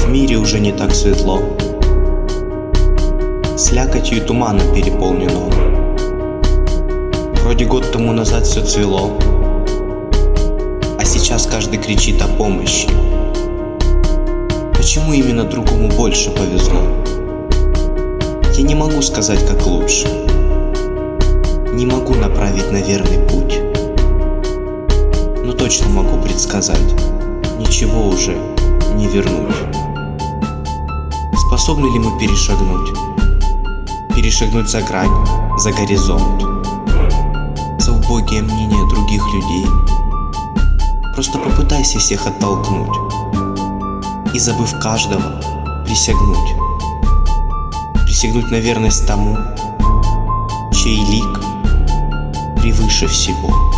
В мире уже не так светло, слякотью и туманом переполнен он. Вроде год тому назад все цвело, а сейчас каждый кричит о помощи. Почему именно другому больше повезло? Я не могу сказать, как лучше, не могу направить на верный путь, но точно могу предсказать: ничего уже не вернуть. Способны ли мы перешагнуть за грань, за горизонт, за убогие мнения других людей? Просто попытайся всех оттолкнуть и, забыв каждого, присягнуть на верность тому, чей лик превыше всего.